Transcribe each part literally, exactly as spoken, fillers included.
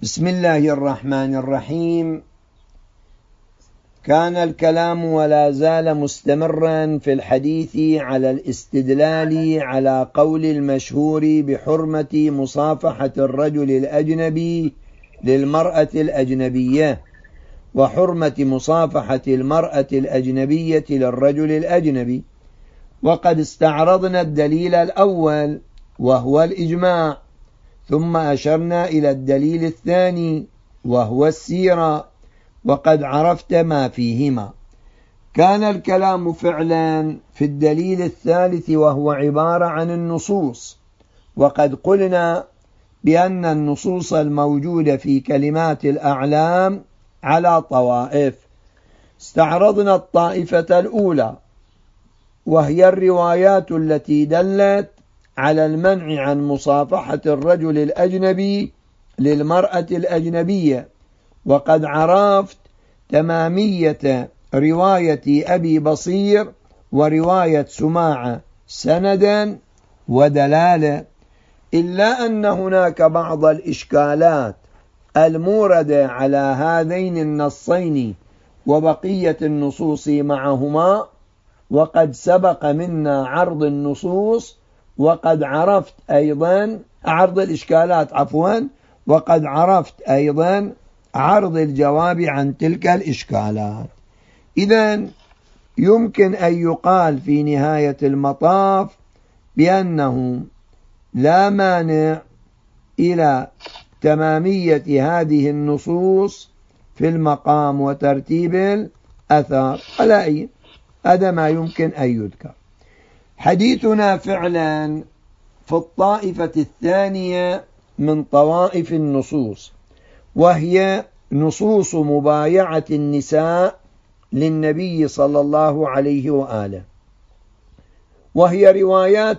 بسم الله الرحمن الرحيم. كان الكلام ولا زال مستمرا في الحديث على الاستدلال على قول المشهور بحرمة مصافحة الرجل الأجنبي للمرأة الأجنبية، وحرمة مصافحة المرأة الأجنبية للرجل الأجنبي. وقد استعرضنا الدليل الأول وهو الإجماع، ثم أشرنا إلى الدليل الثاني وهو السيرة، وقد عرفت ما فيهما. كان الكلام فعلا في الدليل الثالث وهو عبارة عن النصوص، وقد قلنا بأن النصوص الموجودة في كلمات الأعلام على طوائف. استعرضنا الطائفة الأولى وهي الروايات التي دلت على المنع عن مصافحة الرجل الأجنبي للمرأة الأجنبية، وقد عرفت تمامية رواية أبي بصير ورواية سماعة سندا ودلالة، إلا أن هناك بعض الإشكالات الموردة على هذين النصين وبقية النصوص معهما، وقد سبق منا عرض النصوص، وقد عرفت أيضا عرض الإشكالات عفوا وقد عرفت أيضا عرض الجواب عن تلك الإشكالات. إذن يمكن أن يقال في نهاية المطاف بأنه لا مانع إلى تمامية هذه النصوص في المقام وترتيب الأثار على أي هذا ما يمكن أن يذكر. حديثنا فعلا في الطائفة الثانية من طوائف النصوص، وهي نصوص مبايعة النساء للنبي صلى الله عليه وآله، وهي روايات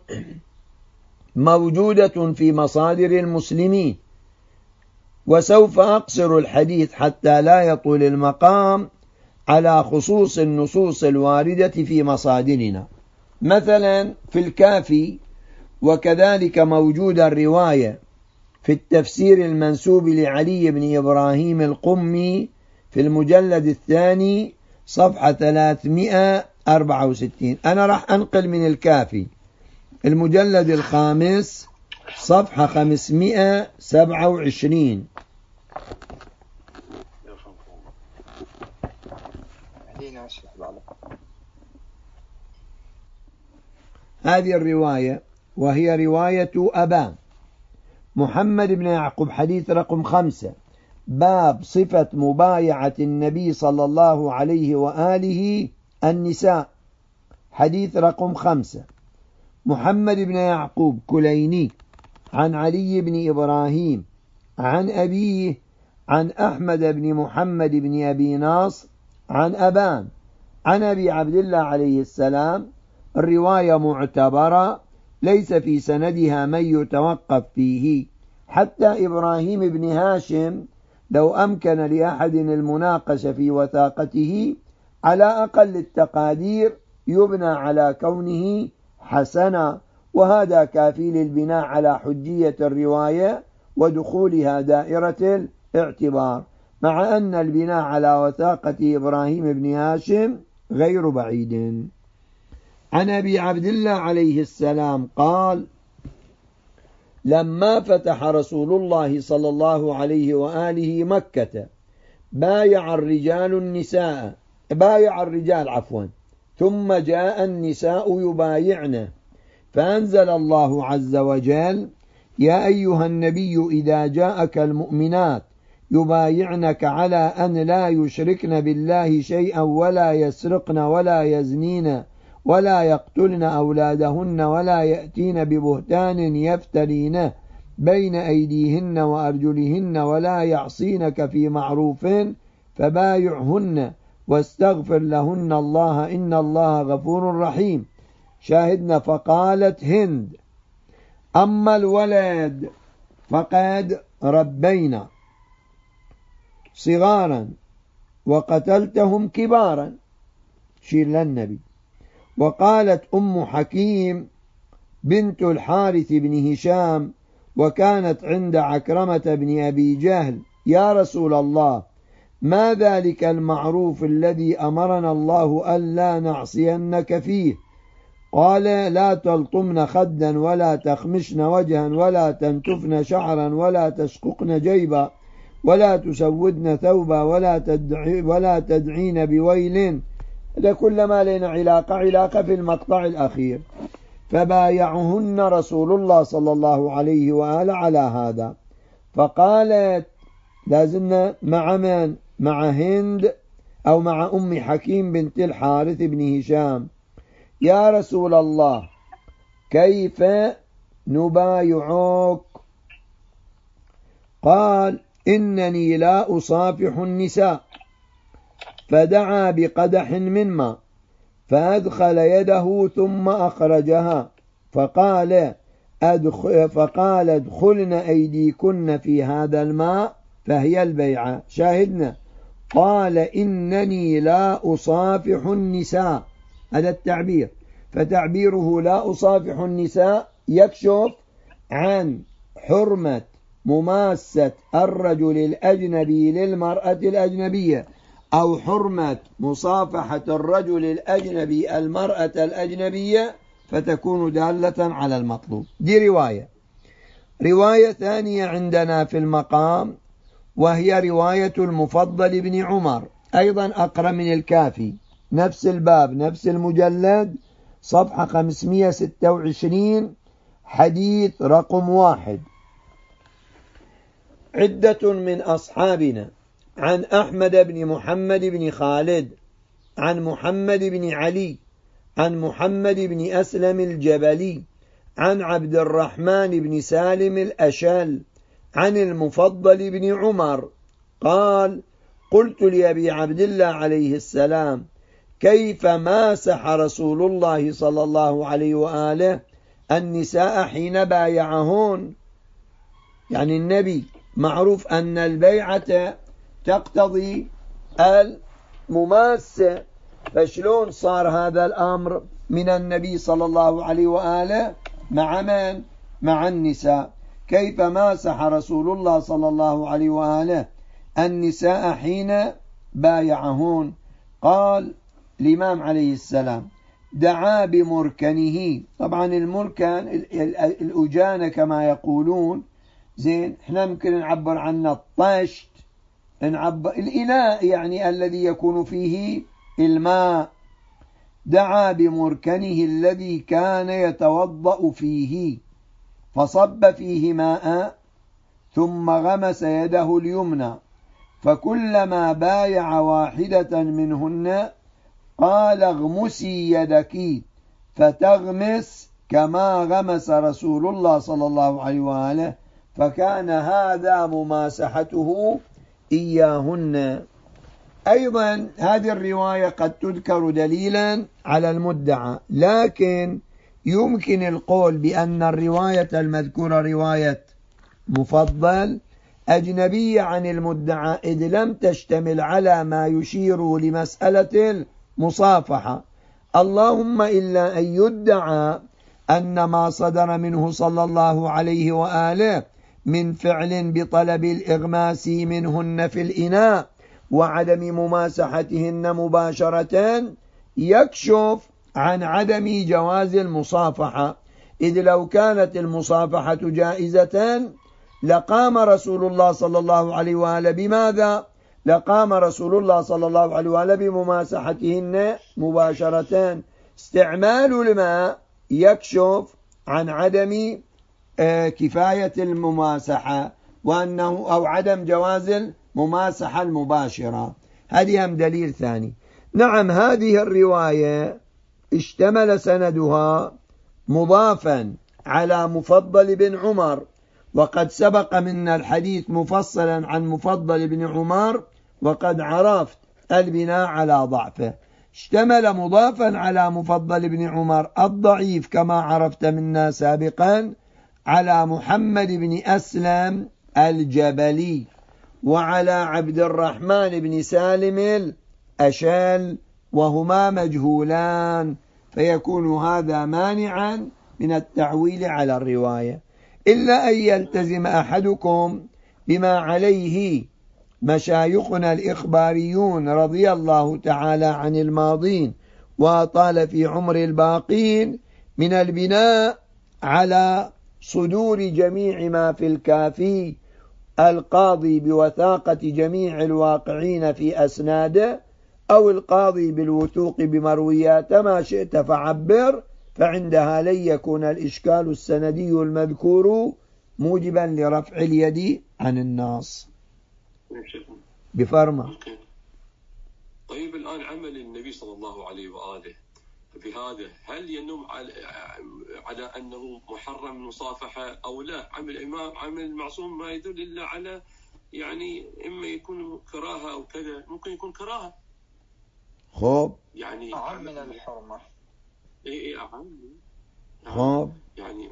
موجودة في مصادر المسلمين. وسوف أقصر الحديث حتى لا يطول المقام على خصوص النصوص الواردة في مصادرنا. مثلا في الكافي، وكذلك موجود الرواية في التفسير المنسوب لعلي بن إبراهيم القمي في المجلد الثاني صفحة ثلاثمائة وأربعة وستين. أنا راح أنقل من الكافي المجلد الخامس صفحة خمسمائة وسبعة وعشرين. هذه الرواية وهي رواية أبان محمد بن يعقوب، حديث رقم خمسة، باب صفة مبايعة النبي صلى الله عليه وآله النساء، حديث رقم خمسة. محمد بن يعقوب كليني عن علي بن إبراهيم عن أبيه عن أحمد بن محمد بن أبي ناصر عن أبان عن أبي عبد الله عليه السلام. الرواية معتبرة، ليس في سندها من يتوقف فيه. حتى إبراهيم بن هاشم لو أمكن لأحد المناقشة في وثاقته على أقل التقادير يبنى على كونه حسنا، وهذا كافي للبناء على حجية الرواية ودخولها دائرة الاعتبار، مع أن البناء على وثاقة إبراهيم بن هاشم غير بعيد. عن أبي عبد الله عليه السلام قال: لما فتح رسول الله صلى الله عليه وآله مكة بايع الرجال النساء بايع الرجال عفوا ثم جاء النساء يبايعن، فأنزل الله عز وجل: يا أيها النبي إذا جاءك المؤمنات يبايعنك على أن لا يشركن بالله شيئا ولا يسرقن ولا يزنين ولا يقتلن أولادهن ولا يأتين ببهتان يفترينه بين أيديهن وأرجلهن ولا يعصينك في معروف فبايعهن واستغفر لهن الله إن الله غفور رحيم. شاهدنا. فقالت هند: أما الولد فقد ربينا صغارا وقتلتهم كبارا، شير للنبي. وقالت أم حكيم بنت الحارث بن هشام: وكانت عند عكرمة بن أبي جهل: يا رسول الله، ما ذلك المعروف الذي أمرنا الله ألا نعصينك فيه؟ قال: لا تلطمن خدا ولا تخمشن وجها ولا تنتفن شعرا ولا تشققن جيبا ولا تسودن ثوبا ولا, تدعي ولا تدعين بويل. هذا كل ما لنا علاقة علاقة في المقطع الأخير. فبايعهن رسول الله صلى الله عليه وآله على هذا. فقالت: لازلنا مع من؟ مع هند أو مع أم حكيم بنت الحارث بن هشام: يا رسول الله، كيف نبايعك؟ قال: إنني لا أصافح النساء. فدعا بقدح من ماء فأدخل يده ثم أخرجها فقال: أدخل فقال ادخلن أيديكن في هذا الماء فهي البيعة. شاهدنا. قال: إنني لا أصافح النساء، هذا التعبير. فتعبيره لا أصافح النساء يكشف عن حرمة مماسة الرجل الأجنبي للمرأة الأجنبية، أو حرمة مصافحة الرجل الأجنبي المرأة الأجنبية، فتكون دالة على المطلوب. دي رواية. رواية ثانية عندنا في المقام، وهي رواية المفضل بن عمر، أيضا أقرأ من الكافي، نفس الباب نفس المجلد، صفحة خمسمائة وستة وعشرين، حديث رقم واحد. عدة من أصحابنا عن أحمد بن محمد بن خالد عن محمد بن علي عن محمد بن أسلم الجبلي عن عبد الرحمن بن سالم الأشل عن المفضل بن عمر قال: قلت لأبي عبد الله عليه السلام: كيف ماسح رسول الله صلى الله عليه وآله النساء حين بايعهن؟ يعني النبي معروف أن البيعة تقتضي المماسة، فشلون صار هذا الأمر من النبي صلى الله عليه وآله مع من؟ مع النساء. كيف ماسح رسول الله صلى الله عليه وآله النساء حين بايعهن؟ قال الإمام عليه السلام: دعا بمركنه. طبعا المركن الأجانة كما يقولون، زين، احنا ممكن نعبر عنه الطشت، نعبر الإناء يعني الذي يكون فيه الماء. دعا بمركنه الذي كان يتوضأ فيه فصب فيه ماء ثم غمس يده اليمنى، فكلما بايع واحدة منهن قال: اغمسي يدك، فتغمس كما غمس رسول الله صلى الله عليه وآله، فكان هذا مماسحته إياهن. أيضا هذه الرواية قد تذكر دليلا على المدعى، لكن يمكن القول بأن الرواية المذكورة رواية مفضل أجنبية عن المدعى، إذ لم تشتمل على ما يشير لمسألة المصافحة، اللهم إلا أن يدعى أن ما صدر منه صلى الله عليه وآله من فعل بطلب الإغماس منهن في الإناء وعدم مماسحتهن مباشرة يكشف عن عدم جواز المصافحة، إذ لو كانت المصافحة جائزة لقام رسول الله صلى الله عليه وآله بماذا؟ لقام رسول الله صلى الله عليه وآله بمماسحتهن مباشرة. استعمال الماء يكشف عن عدم كفاية المماسحة وأنه أو عدم جواز المماسحة المباشرة. هذه هم دليل ثاني. نعم، هذه الرواية اشتمل سندها مضافا على مفضل بن عمر، وقد سبق منا الحديث مفصلا عن مفضل بن عمر وقد عرفت البناء على ضعفه. اشتمل مضافا على مفضل بن عمر الضعيف كما عرفت منا سابقا على محمد بن أسلم الجبلي وعلى عبد الرحمن بن سالم الأشل، وهما مجهولان، فيكون هذا مانعا من التعويل على الرواية. إلا أن يلتزم أحدكم بما عليه مشايخنا الإخباريون رضي الله تعالى عن الماضين وطال في عمر الباقين من البناء على صدور جميع ما في الكافي القاضي بوثاقة جميع الواقعين في أسناده أو القاضي بالوثوق بمرويات ما شئت فعبر، فعندها لن يكون الإشكال السندي المذكور موجبا لرفع اليد عن النص. بفرمة. طيب الآن عمل النبي صلى الله عليه وآله بهذا هل ينم على, على أنه محرم المصافحة أو لا؟ عمل الإمام عمل المعصوم ما يدل إلا على يعني إما يكون كراهة أو كذا، ممكن يكون كراهة. خوب يعني أعم من الحرمة. إيه إيه أعم. خوب يعني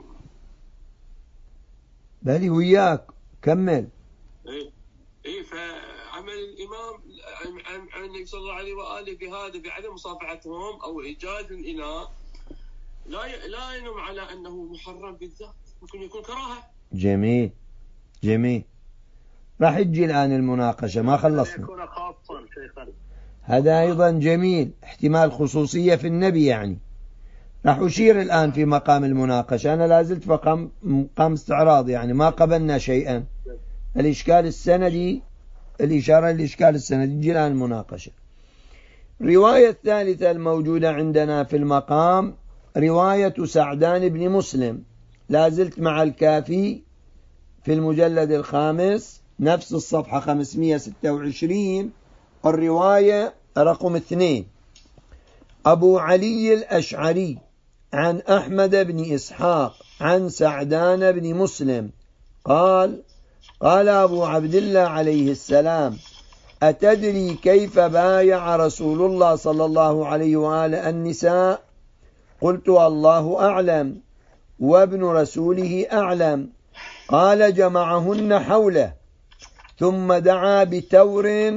بالي وياك كمل. إيه إيه فعمل الإمام عن النبي صلى الله عليه وآله بهذا بعدم مصافحتهم أو إيجاد الإناء لا لا ينم على أنه محرم بالذات، ممكن يكون كراهة. جميل جميل. راح يجي الآن المناقشة ما خلصنا. يكون خاصا شيخا. هذا أيضا جميل، احتمال خصوصية في النبي يعني. راح أشير الآن في مقام المناقشة، أنا لازلت في مقام استعراض يعني ما قبلنا شيئا. الإشكال السندي، الإشارة للإشكال السندي، يجي الآن المناقشة. الرواية الثالثة الموجودة عندنا في المقام رواية سعدان بن مسلم، لازلت مع الكافي في المجلد الخامس نفس الصفحة خمسمائة وستة وعشرين، الرواية رقم اثنين. أبو علي الأشعري عن أحمد بن إسحاق عن سعدان بن مسلم قال: قال أبو عبد الله عليه السلام: أتدري كيف بايع رسول الله صلى الله عليه وآله النساء؟ قلت: الله أعلم وابن رسوله أعلم. قال: جمعهن حوله ثم دعا بتور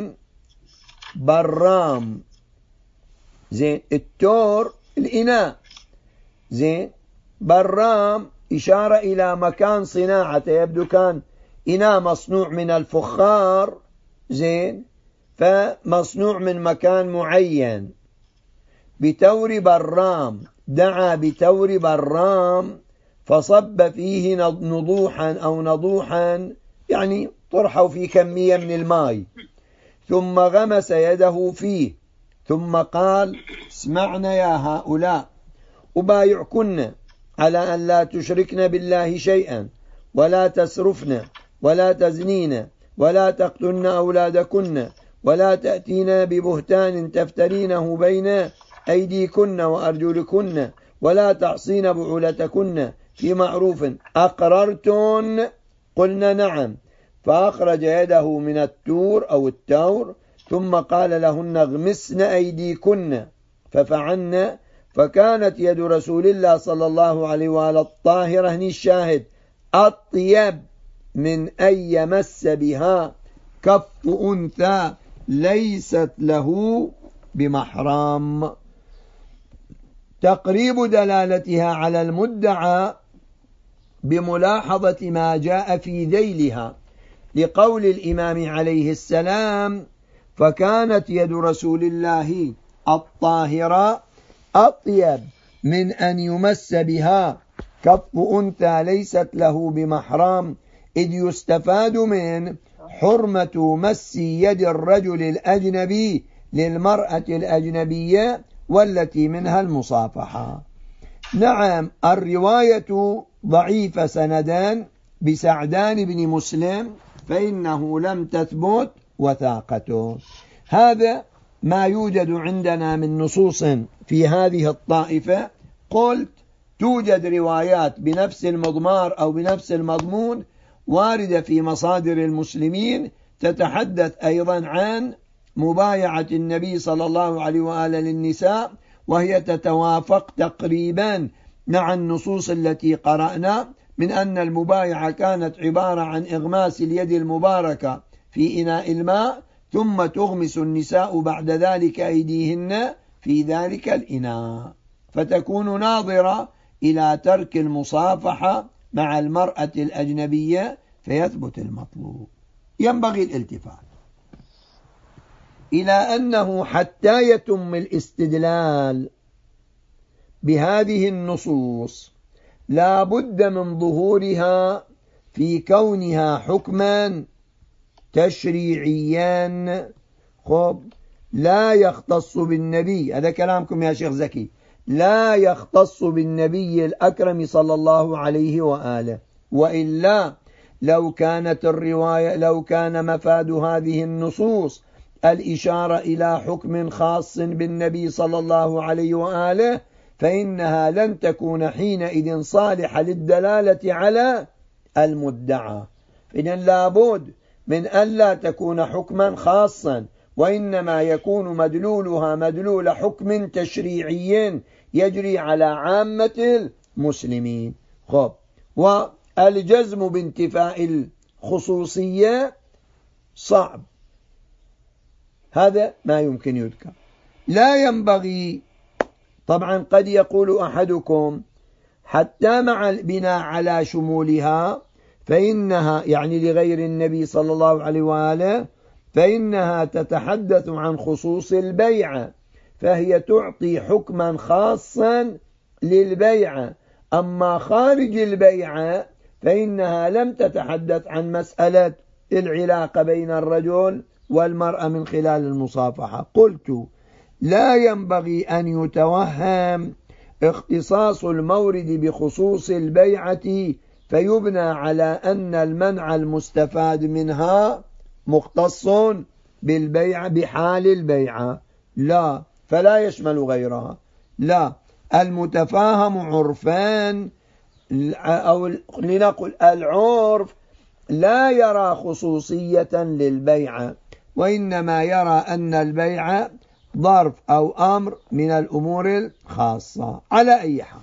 برام. زين، التور الإناء، زين، برام إشارة إلى مكان صناعته، يبدو كان إناء مصنوع من الفخار، زين، فمصنوع من مكان معين. بتور برام، دعا بتور برام فصب فيه نضوحا أو نضوحا، يعني طرحوا في كمية من الماء، ثم غمس يده فيه، ثم قال: اسمعنا يا هؤلاء، أبايعكن على أن لا تشركن بالله شيئا، ولا تسرفن، ولا تزنين، ولا تقتلن أولادكن، ولا تأتين ببهتان تفترينه بين أيديكن وأرجلكن، ولا تعصين بعولتكن في معروف. أقررتن؟ قلنا نعم. فأخرج يده من التور أو التور، ثم قال لهن: اغمسن أيديكن، ففعلن، فكانت يد رسول الله صلى الله عليه وآله الطاهرة، هني الشاهد، أطيب من أن يمس بها كف أنثى ليست له بمحرم. تقريب دلالتها على المدعى بملاحظة ما جاء في ذيلها، لقول الإمام عليه السلام: فكانت يد رسول الله الطاهرة أطيب من أن يمس بها كف أنثى ليست له بمحرم، إذ يستفاد من حرمة مس يد الرجل الأجنبي للمرأة الأجنبية والتي منها المصافحة. نعم، الرواية ضعيفة سندان بسعدان بن مسلم، فإنه لم تثبت وثاقته. هذا ما يوجد عندنا من نصوص في هذه الطائفة. قلت توجد روايات بنفس المضمار أو بنفس المضمون واردة في مصادر المسلمين تتحدث أيضا عن مبايعة النبي صلى الله عليه وآله للنساء، وهي تتوافق تقريبا مع النصوص التي قرأنا من أن المبايعة كانت عبارة عن إغماس اليد المباركة في إناء الماء، ثم تغمس النساء بعد ذلك أيديهن في ذلك الإناء، فتكون ناظرة إلى ترك المصافحة مع المرأة الأجنبية فيثبت المطلوب. ينبغي الالتفات إلى أنه حتى يتم الاستدلال بهذه النصوص لا بد من ظهورها في كونها حكما تشريعيا خب لا يختص بالنبي. هذا كلامكم يا شيخ زكي. لا يختص بالنبي الأكرم صلى الله عليه وآله، وإلا لو كانت الرواية لو كان مفاد هذه النصوص الإشارة إلى حكم خاص بالنبي صلى الله عليه وآله فإنها لن تكون حينئذ صالحة للدلالة على المدعى. إذن لابد من أن لا تكون حكما خاصا، وإنما يكون مدلولها مدلول حكم تشريعي يجري على عامة المسلمين. خب والجزم بانتفاء الخصوصية صعب، هذا ما يمكن يذكر. لا ينبغي طبعا. قد يقول أحدكم حتى مع البناء على شمولها فإنها يعني لغير النبي صلى الله عليه وآله فإنها تتحدث عن خصوص البيعة، فهي تعطي حكما خاصا للبيعة، أما خارج البيعة فإنها لم تتحدث عن مسألة العلاقة بين الرجل والمرأة من خلال المصافحة. قلت لا ينبغي أن يتوهم اختصاص المورد بخصوص البيعة فيبنى على أن المنع المستفاد منها مختص بالبيعة بحال البيعة، لا، فلا يشمل غيرها. لا، المتفاهم عرفان أو لنقل العرف لا يرى خصوصية للبيعة، وإنما يرى أن البيعة ظرف أو أمر من الأمور الخاصة. على أي حال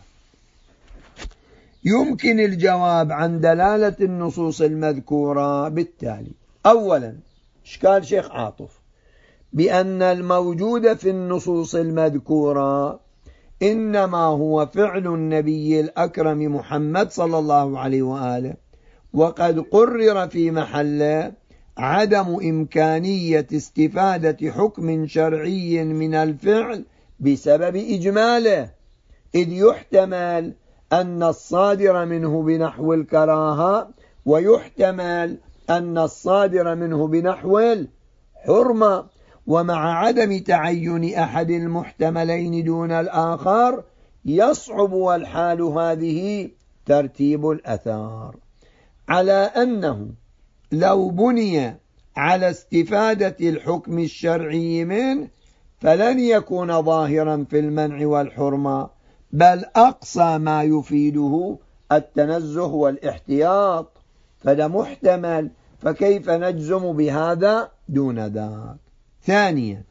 يمكن الجواب عن دلالة النصوص المذكورة بالتالي: أولا إشكال شيخ عاطف بأن الموجود في النصوص المذكورة إنما هو فعل النبي الأكرم محمد صلى الله عليه وآله، وقد قرر في محله عدم إمكانية استفادة حكم شرعي من الفعل بسبب إجماله، إذ يحتمل أن الصادر منه بنحو الكراهة ويحتمل أن الصادر منه بنحو الحرمة، ومع عدم تعين أحد المحتملين دون الآخر يصعب والحال هذه ترتيب الأثار، على أنه لو بني على استفادة الحكم الشرعي منه فلن يكون ظاهرا في المنع والحرمة، بل أقصى ما يفيده التنزه والاحتياط، فده محتمل، فكيف نجزم بهذا دون ذاك؟ ثانيا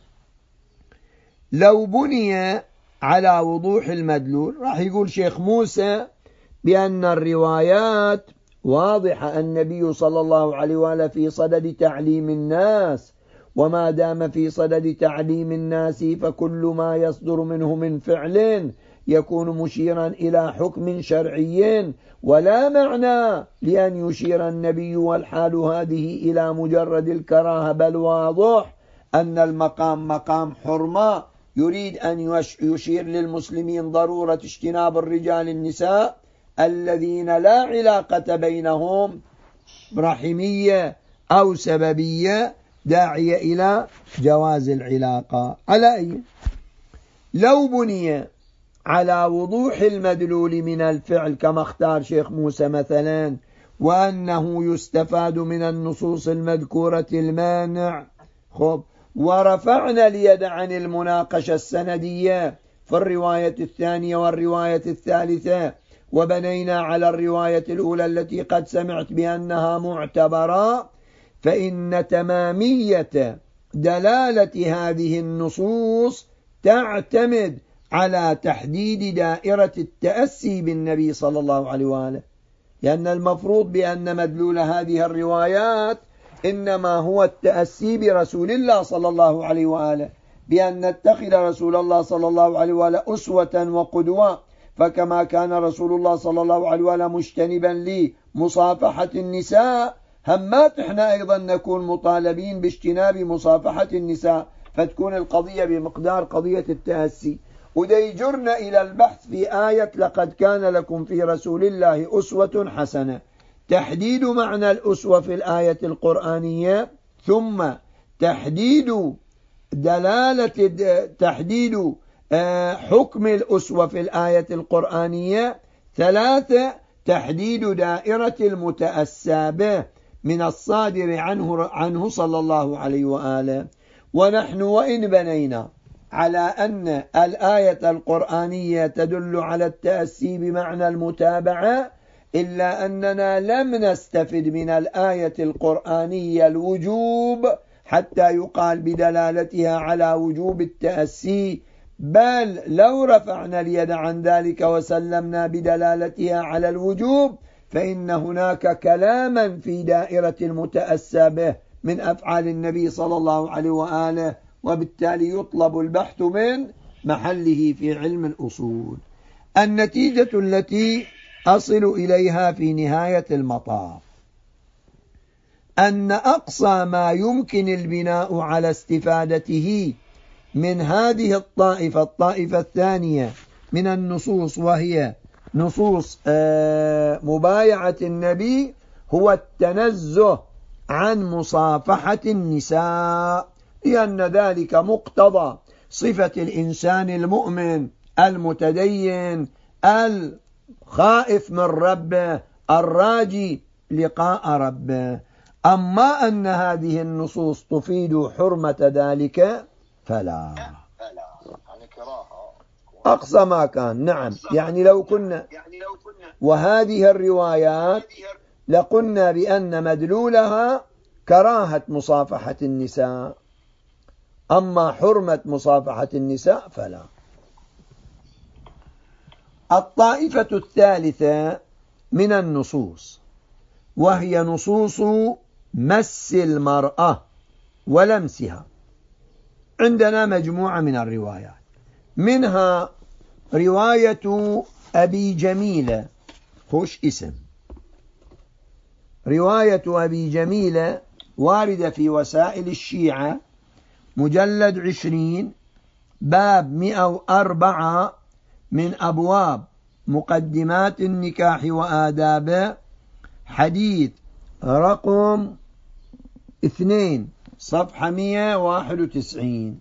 لو بني على وضوح المدلول راح يقول شيخ موسى بأن الروايات واضحة النبي صلى الله عليه وآله في صدد تعليم الناس، وما دام في صدد تعليم الناس فكل ما يصدر منه من فعل يكون مشيرا إلى حكم شرعي، ولا معنى لأن يشير النبي والحال هذه إلى مجرد الكراهة، بل واضح أن المقام مقام حرمة يريد أن يشير للمسلمين ضرورة اجتناب الرجال النساء الذين لا علاقة بينهم رحمية أو سببية داعية إلى جواز العلاقة. على أي لو بني على وضوح المدلول من الفعل كما اختار شيخ موسى مثلا، وأنه يستفاد من النصوص المذكورة المانع، خب ورفعنا اليد عن المناقشة السندية في الرواية الثانية والرواية الثالثة، وبنينا على الرواية الأولى التي قد سمعت بأنها معتبرة، فإن تمامية دلالة هذه النصوص تعتمد على تحديد دائرة التأسي بالنبي صلى الله عليه وآله، لأن المفروض بأن مدلول هذه الروايات إنما هو التأسي برسول الله صلى الله عليه وآله، بأن نتخذ رسول الله صلى الله عليه وآله أسوة وقدوة، فكما كان رسول الله صلى الله عليه وسلم مجتنبا لمصافحة النساء، همات احنا أيضا نكون مطالبين باجتناب مصافحة النساء، فتكون القضية بمقدار قضية التأسي. وده يجرنا إلى البحث في آية لقد كان لكم في رسول الله أسوة حسنة. تحديد معنى الأسوة في الآية القرآنية، ثم تحديد دلالة تحديد حكم الأسوة في الآية القرآنية. ثلاثة، تحديد دائرة المتأسى به من الصادر عنه عنه صلى الله عليه وآله. ونحن وإن بنينا على أن الآية القرآنية تدل على التأسي بمعنى المتابعة، إلا أننا لم نستفد من الآية القرآنية الوجوب حتى يقال بدلالتها على وجوب التأسي، بل لو رفعنا اليد عن ذلك وسلمنا بدلالتها على الوجوب فإن هناك كلاما في دائرة المتأسى به من أفعال النبي صلى الله عليه وآله، وبالتالي يطلب البحث من محله في علم الأصول. النتيجة التي أصل إليها في نهاية المطاف أن أقصى ما يمكن البناء على استفادته من هذه الطائفة الطائفة الثانية من النصوص، وهي نصوص مبايعة النبي، هو التنزه عن مصافحة النساء، لأن ذلك مقتضى صفة الإنسان المؤمن المتدين الخائف من ربه الراجي لقاء ربه. أما أن هذه النصوص تفيد حرمة ذلك فلا، أقصى ما كان. نعم، يعني لو كنا وهذه الروايات لقلنا بأن مدلولها كراهة مصافحة النساء، أما حرمة مصافحة النساء فلا. الطائفة الثالثة من النصوص وهي نصوص مس المرأة ولمسها. عندنا مجموعة من الروايات، منها رواية أبي جميلة، خوش اسم، رواية أبي جميلة واردة في وسائل الشيعة مجلد عشرين باب مئة وأربعة من أبواب مقدمات النكاح وآدابه، حديث رقم اثنين صفحة مئة وواحد وتسعين.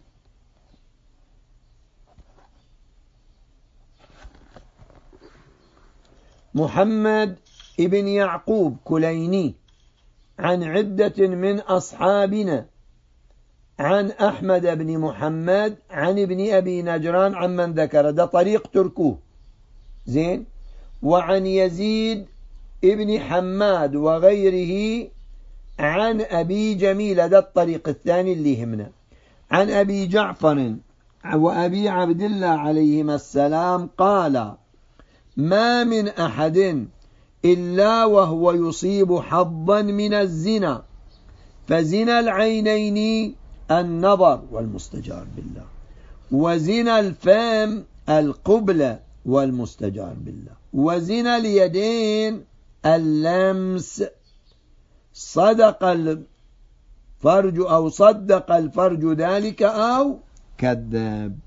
محمد ابن يعقوب كليني عن عدة من أصحابنا عن أحمد بن محمد عن ابن أبي نجران عن من ذكر، ده طريق تركوه زين، وعن يزيد ابن حماد وغيره عن أبي جميل، ده الطريق الثاني اللي همنا، عن أبي جعفر وأبي عبد الله عليهما السلام قال: ما من أحد إلا وهو يصيب حظا من الزنا، فزنا العينين النظر والمستجار بالله، وزنا الفم القبلة والمستجار بالله، وزنا اليدين اللمس، صدق الفرج أو صدق الفرج ذلك أو كذب.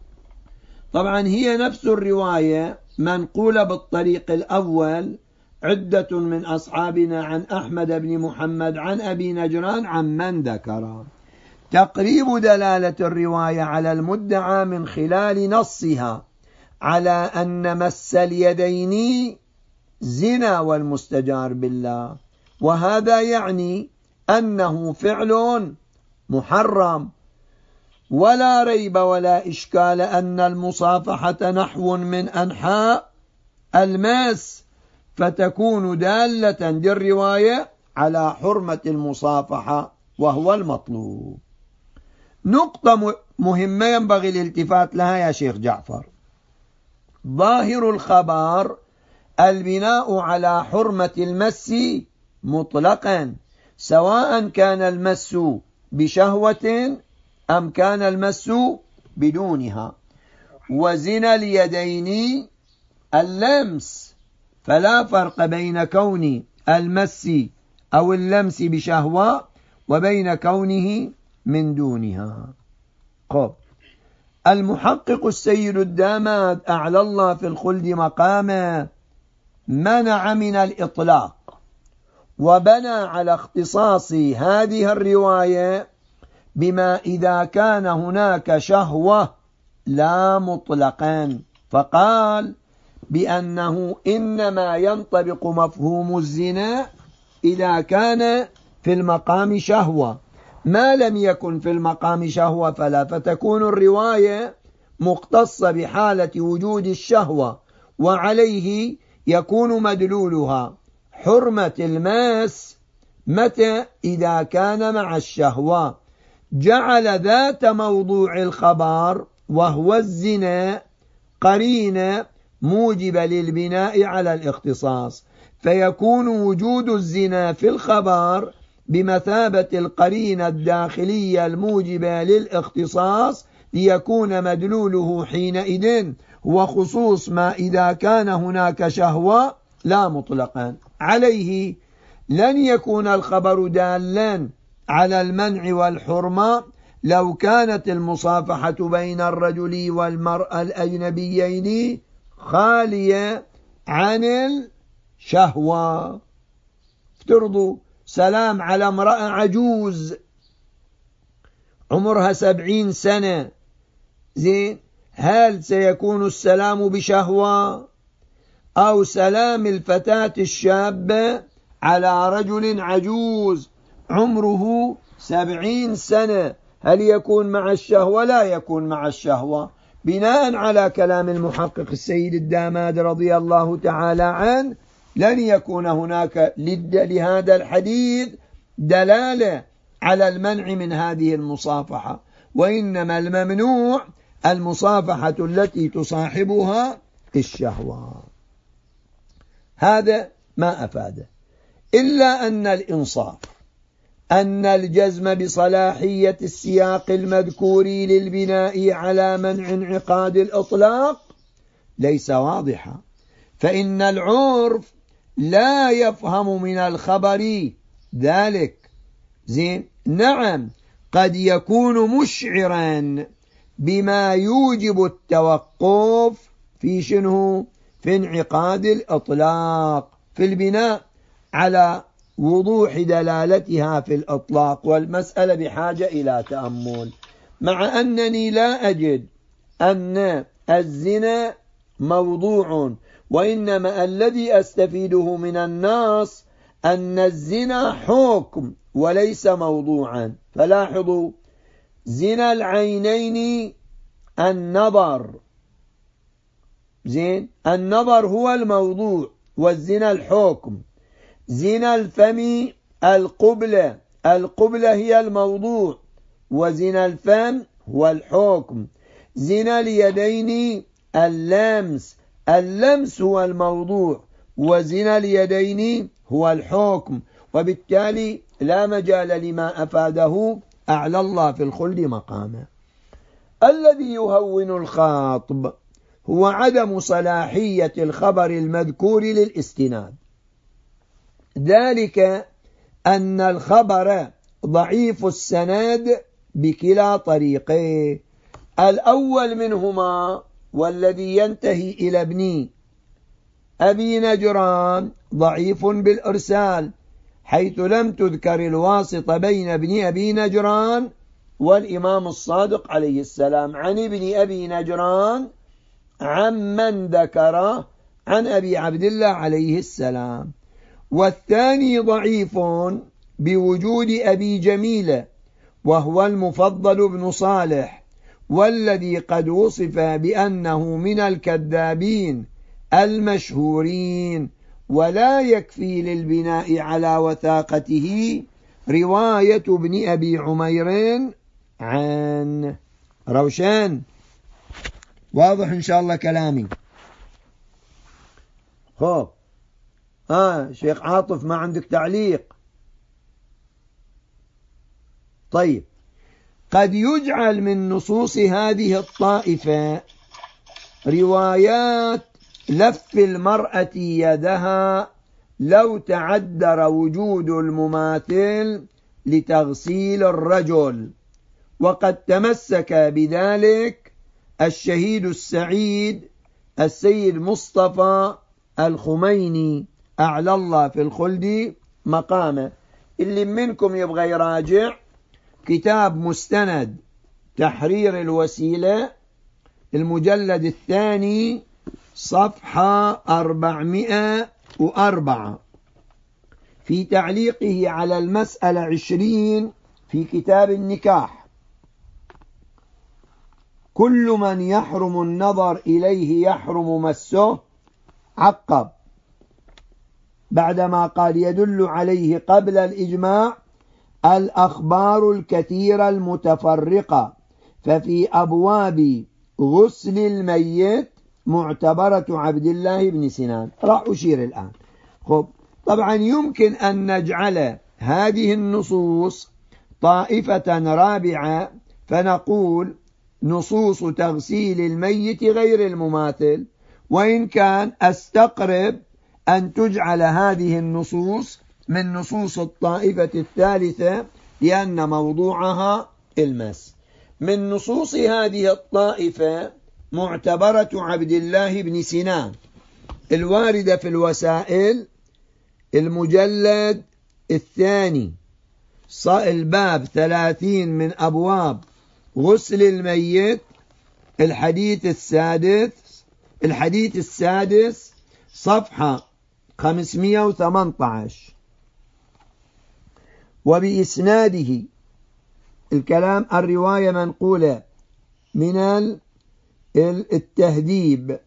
طبعا هي نفس الرواية منقولة بالطريق الأول، عدة من أصحابنا عن أحمد بن محمد عن أبي نجران عن من ذكر. تقريب دلالة الرواية على المدعى من خلال نصها على أن مس اليدين زنا والمستجار بالله، وهذا يعني أنه فعل محرم، ولا ريب ولا إشكال أن المصافحة نحو من أنحاء الماس، فتكون دالة للرواية على حرمة المصافحة وهو المطلوب. نقطة مهمة ينبغي الالتفات لها يا شيخ جعفر: ظاهر الخبر البناء على حرمة المس مطلقا، سواء كان المس بشهوة أم كان المس بدونها. وزنا اليدين اللمس، فلا فرق بين كون المس أو اللمس بشهوة وبين كونه من دونها. قب المحقق السيد الداماد أعلى الله في الخلد مقاما منع من الإطلاق، وبنى على اختصاص هذه الرواية بما إذا كان هناك شهوة لا مطلقا، فقال بأنه إنما ينطبق مفهوم الزنا إذا كان في المقام شهوة، ما لم يكن في المقام شهوة فلا، فتكون الرواية مختصة بحالة وجود الشهوة، وعليه يكون مدلولها حرمة الماس متى إذا كان مع الشهوة. جعل ذات موضوع الخبر وهو الزنا قرينة موجبة للبناء على الاختصاص، فيكون وجود الزنا في الخبر بمثابة القرينة الداخلية الموجبة للاختصاص، ليكون مدلوله حينئذ هو خصوص ما إذا كان هناك شهوة لا مطلقا. عليه لن يكون الخبر دالا على المنع والحرمة لو كانت المصافحة بين الرجل والمرأة الأجنبيين خالية عن الشهوة. افترضوا سلام على امرأة عجوز عمرها سبعين سنة، زين، هل سيكون السلام بشهوة؟ أو سلام الفتاة الشابة على رجل عجوز عمره سبعين سنة، هل يكون مع الشهوة؟ لا يكون مع الشهوة، بناء على كلام المحقق السيد الداماد رضي الله تعالى عنه. لن يكون هناك لهذا الحديث دلالة على المنع من هذه المصافحة، وإنما الممنوع المصافحة التي تصاحبها الشهوة. هذا ما أفاده، إلا أن الإنصاف أن الجزم بصلاحية السياق المذكور للبناء على منع انعقاد الإطلاق ليس واضحا، فإن العرف لا يفهم من الخبر ذلك. زين، نعم، قد يكون مشعرا بما يوجب التوقف في شنو؟ في انعقاد الإطلاق، في البناء على وضوح دلالتها في الإطلاق، والمسألة بحاجة إلى تأمل، مع أنني لا أجد أن الزنا موضوع، وإنما الذي أستفيده من النص أن الزنا حكم وليس موضوعا. فلاحظوا، زنا العينين النظر، زين، النظر هو الموضوع والزنا الحكم. زنا الفم القبلة، القبلة هي الموضوع وزنا الفم هو الحكم. زنا اليدين اللمس، اللمس هو الموضوع وزنا اليدين هو الحكم، وبالتالي لا مجال لما أفاده أعلى الله في الخلد مقامه. الذي يهون الخاطب هو عدم صلاحية الخبر المذكور للاستناد، ذلك أن الخبر ضعيف السند بكلا طريقه. الأول منهما والذي ينتهي إلى ابن أبي نجران ضعيف بالإرسال، حيث لم تذكر الواسطة بين ابن أبي نجران والإمام الصادق عليه السلام عن ابن أبي نجران عمن ذكره عن أبي عبد الله عليه السلام. والثاني ضعيف بوجود أبي جميلة وهو المفضل بن صالح، والذي قد وصف بأنه من الكذابين المشهورين، ولا يكفي للبناء على وثاقته رواية ابن أبي عمير عن روشان. واضح إن شاء الله كلامي؟ خب آه شيخ عاطف، ما عندك تعليق؟ طيب، قد يجعل من نصوص هذه الطائفة روايات لف المرأة يدها لو تعذر وجود المماثل لتغسيل الرجل. وقد تمسك بذلك الشهيد السعيد السيد مصطفى الخميني أعلى الله في الخلد مقامه. اللي منكم يبغى يراجع كتاب مستند تحرير الوسيلة المجلد الثاني صفحة أربعمائة وأربعة في تعليقه على المسألة عشرين في كتاب النكاح: كل من يحرم النظر إليه يحرم مسه. عقب بعدما قال يدل عليه قبل الإجماع الأخبار الكثيرة المتفرقة، ففي أبواب غسل الميت معتبرة عبد الله بن سنان. راح أشير الآن. خب طبعا يمكن أن نجعل هذه النصوص طائفة رابعة فنقول نصوص تغسيل الميت غير المماثل، وإن كان أستقرب أن تجعل هذه النصوص من نصوص الطائفة الثالثة لأن موضوعها المس. من نصوص هذه الطائفة معتبرة عبد الله بن سنان الواردة في الوسائل المجلد الثاني الباب ثلاثين من أبواب غسل الميت، الحديث السادس الحديث السادس صفحة خمسمائة وثمانية عشر. وبإسناده الكلام الرواية منقولة من التهذيب،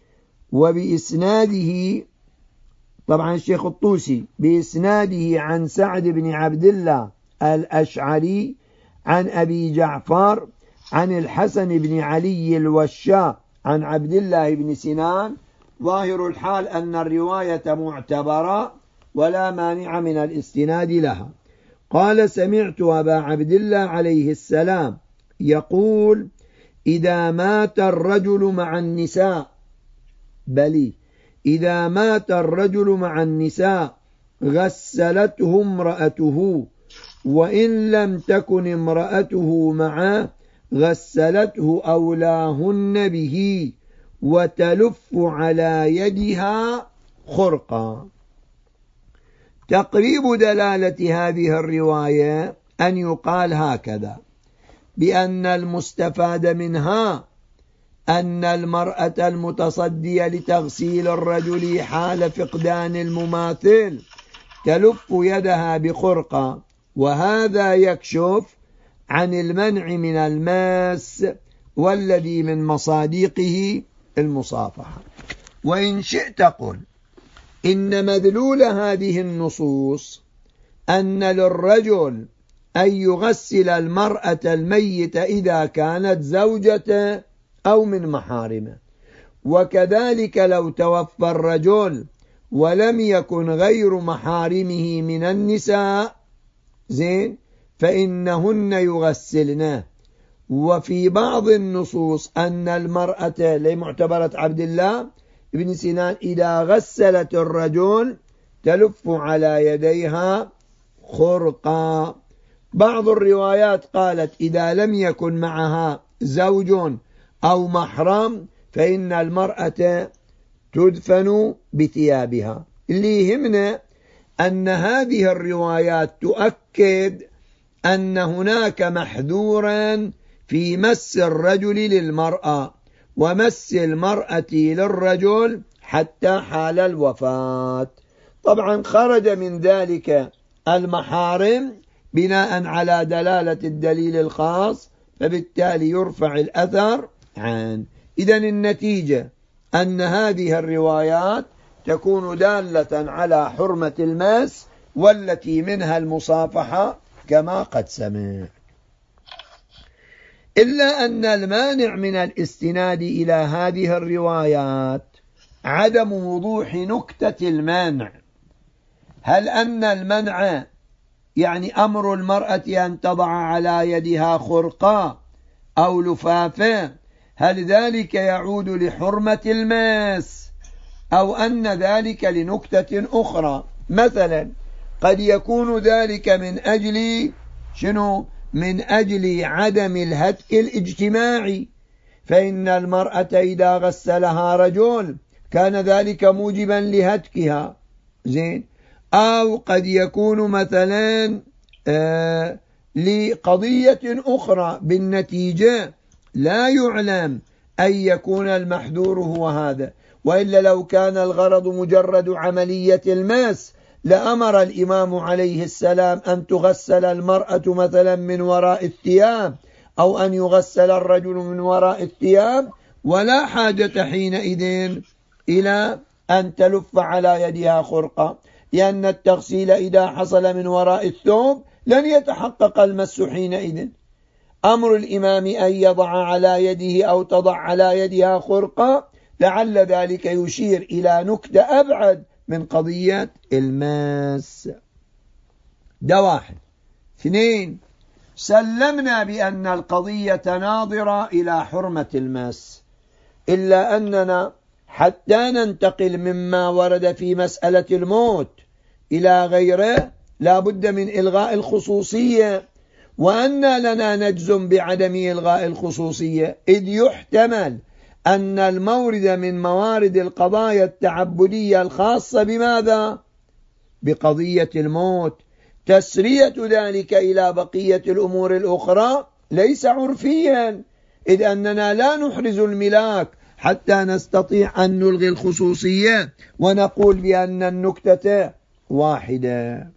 وبإسناده طبعا الشيخ الطوسي بإسناده عن سعد بن عبد الله الأشعري عن أبي جعفر عن الحسن بن علي الوشاء عن عبد الله بن سنان. ظاهر الحال أن الرواية معتبرة ولا مانع من الاستناد لها. قال: سمعت أبا عبد الله عليه السلام يقول: إذا مات الرجل مع النساء بلي إذا مات الرجل مع النساء غسلته امرأته، وإن لم تكن امرأته معه غسلته أولاهن به، وتلف على يدها خرقا. تقريب دلالة هذه الرواية أن يقال هكذا: بأن المستفاد منها أن المرأة المتصدية لتغسيل الرجل حال فقدان المماثل تلف يدها بخرقة، وهذا يكشف عن المنع من الماس والذي من مصادقه المصافحة. وإن شئت قل إن مدلول هذه النصوص أن للرجل أن يغسل المرأة الميتة إذا كانت زوجته أو من محارمه، وكذلك لو توفى الرجل ولم يكن غير محارمه من النساء زين فإنهن يغسلنه. وفي بعض النصوص أن المرأة لمعتبرة عبد الله بن سنان إذا غسلت الرجل تلف على يديها خرقا. بعض الروايات قالت إذا لم يكن معها زوج أو محرم فإن المرأة تدفن بثيابها. اللي يهمنا أن هذه الروايات تؤكد أن هناك محذورا في مس الرجل للمرأة ومس المرأة للرجل حتى حال الوفاة. طبعا خرج من ذلك المحارم بناء على دلالة الدليل الخاص، فبالتالي يرفع الأثر عن. إذن النتيجة أن هذه الروايات تكون دالة على حرمة المس والتي منها المصافحة كما قد سمع. إلا أن المانع من الاستناد إلى هذه الروايات عدم وضوح نكتة المانع. هل أن المنع يعني أمر المرأة أن تضع على يدها خرقا أو لفافا، هل ذلك يعود لحرمة الماس أو أن ذلك لنكتة أخرى. مثلا قد يكون ذلك من أجل شنو؟ من أجل عدم الهتك الاجتماعي، فإن المرأة إذا غسلها رجل كان ذلك موجبا لهتكها. زين. أو قد يكون مثلا آه لقضية أخرى، بالنتيجة لا يعلم أن يكون المحذور هو هذا. وإلا لو كان الغرض مجرد عملية الماس لأمر الإمام عليه السلام أن تغسل المرأة مثلا من وراء الثياب، أو أن يغسل الرجل من وراء الثياب، ولا حاجة حينئذ إلى أن تلف على يدها خرقة، لأن التغسيل إذا حصل من وراء الثوب لن يتحقق المس حينئذ. أمر الإمام أن يضع على يده أو تضع على يدها خرقة لعل ذلك يشير إلى نكتة أبعد من قضية الماس. ده واحد. اثنين، سلمنا بأن القضية ناظرة إلى حرمة الماس، إلا أننا حتى ننتقل مما ورد في مسألة الموت إلى غيره لا بد من إلغاء الخصوصية. وأن لنا نجزم بعدم إلغاء الخصوصية، إذ يحتمل أن المورد من موارد القضايا التعبدية الخاصة بماذا؟ بقضية الموت، تسرية ذلك إلى بقية الأمور الأخرى ليس عرفيا، إذ أننا لا نحرز الملاك حتى نستطيع أن نلغي الخصوصية ونقول بأن النكتة واحدة.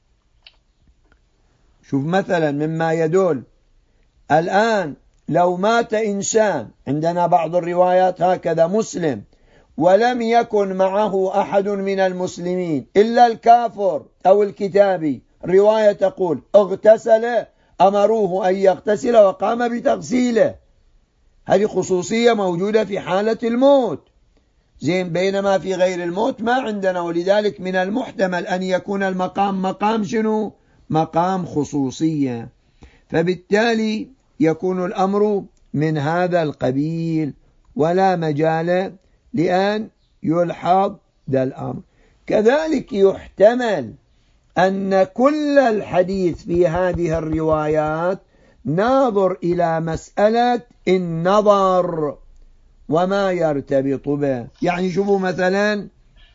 شوف مثلا مما يدل الآن لو مات إنسان، عندنا بعض الروايات هكذا، مسلم ولم يكن معه أحد من المسلمين إلا الكافر أو الكتابي، رواية تقول اغتسل، أمروه أن يغتسل وقام بتغسيله. هذه خصوصية موجودة في حالة الموت. زين. بينما في غير الموت ما عندنا، ولذلك من المحتمل أن يكون المقام مقام شنو؟ مقام خصوصية. فبالتالي يكون الأمر من هذا القبيل، ولا مجال لأن يلحظ ذا الأمر. كذلك يحتمل أن كل الحديث في هذه الروايات ناظر إلى مسألة النظر وما يرتبط به. يعني شوفوا مثلا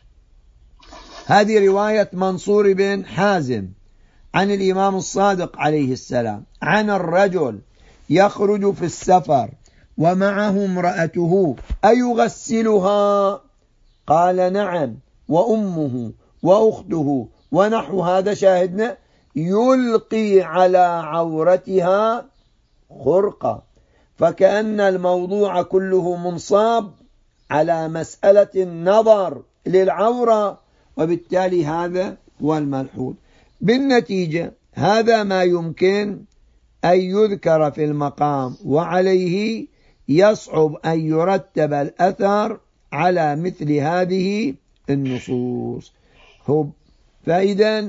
هذه رواية منصور بن حازم عن الإمام الصادق عليه السلام عن الرجل يخرج في السفر ومعه امرأته أيغسلها؟ قال نعم، وأمه وأخته ونحو هذا، شاهدنا، يلقي على عورتها خرقة. فكأن الموضوع كله منصاب على مسألة النظر للعورة، وبالتالي هذا هو الملحوظ. بالنتيجة هذا ما يمكن أن يذكر في المقام، وعليه يصعب أن يرتب الأثر على مثل هذه النصوص. فإذا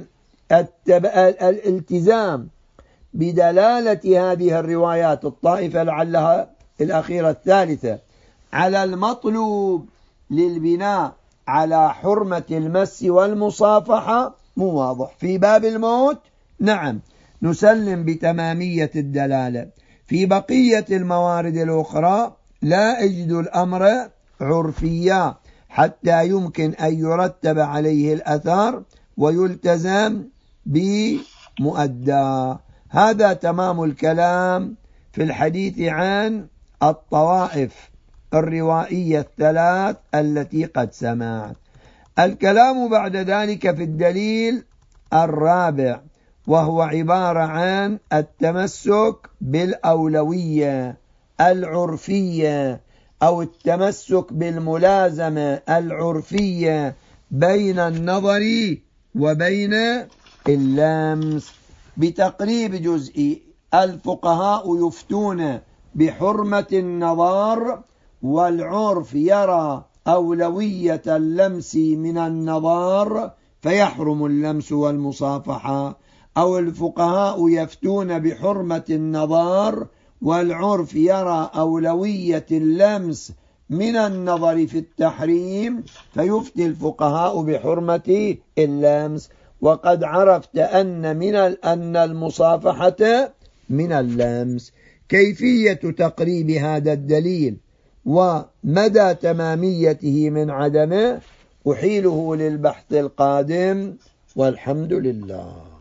الالتزام بدلالة هذه الروايات الطائفة لعلها الأخيرة الثالثة على المطلوب للبناء على حرمة المس والمصافحة مو واضح. في باب الموت نعم نسلم بتمامية الدلالة، في بقية الموارد الأخرى لا أجد الأمر عرفيا حتى يمكن أن يرتب عليه الأثر ويلتزم بمؤدى. هذا تمام الكلام في الحديث عن الطوائف الروائية الثلاث التي قد سمعت. الكلام بعد ذلك في الدليل الرابع، وهو عبارة عن التمسك بالأولوية العرفية أو التمسك بالملازمة العرفية بين النظر وبين اللمس. بتقريب جزئي، الفقهاء يفتون بحرمة النظر، والعرف يرى أولوية اللمس من النظر فيحرم اللمس والمصافحة، أو الفقهاء يفتون بحرمة النظر والعرف يرى أولوية اللمس من النظر في التحريم فيفتي الفقهاء بحرمة اللمس. وقد عرفت أن من أن المصافحة من اللمس. كيفية تقريب هذا الدليل ومدى تماميته من عدمه أحيله للبحث القادم، والحمد لله.